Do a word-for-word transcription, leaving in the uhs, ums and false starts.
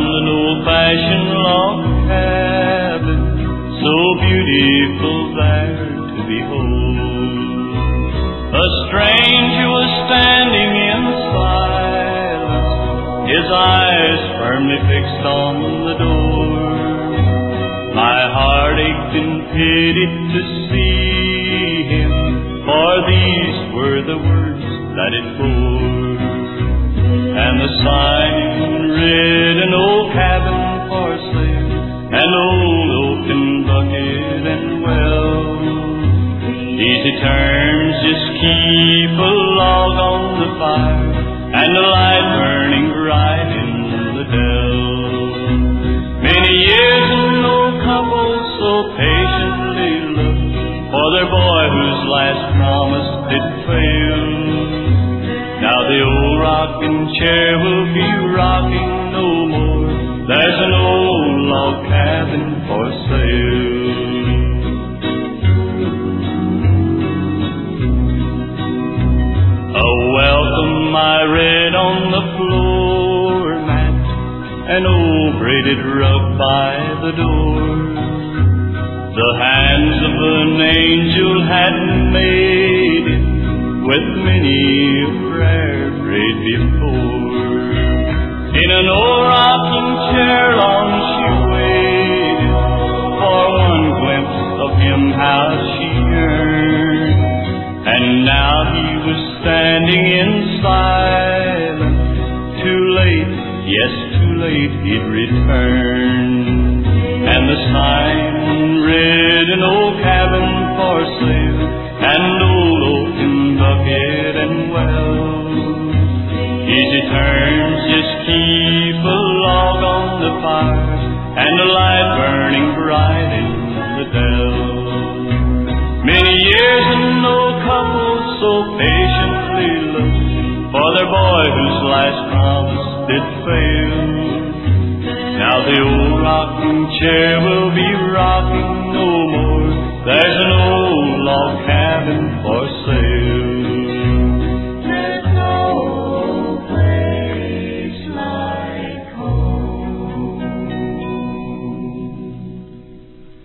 found an old-fashioned log cabin, so beautiful there to behold. A stranger was standing in silence, his eyes firmly fixed on the door. My heart ached in pity to see him, for these were the words that it bore. And the sign read, an old cabin for sale, an old oaken bucket and well. Easy terms, just keep a log on the fire, and a light burning bright in the dell. Many years and no couple so patiently looked for their boy whose last promise did fail. Now the old rocking chair will be rocking no more. There's an old log cabin for sale. A welcome I read on the floor mat, an old braided rug by the door. The hands of an angel had made it, with many a prayer prayed before. In an old rocking chair long she waited, for one glimpse of him how she yearned. And now he was standing in silence, too late, yes, too late he'd return. And the sign read, an old cabin for sale, and old oaken bucket and well. Easy terms, just keep a log on the fire, and a light burning bright in the dell. Many years and no couple so patiently looked for their boy whose last promise did fail. Now the old rocking chair will be rocking no more. There's an old log cabin for sale.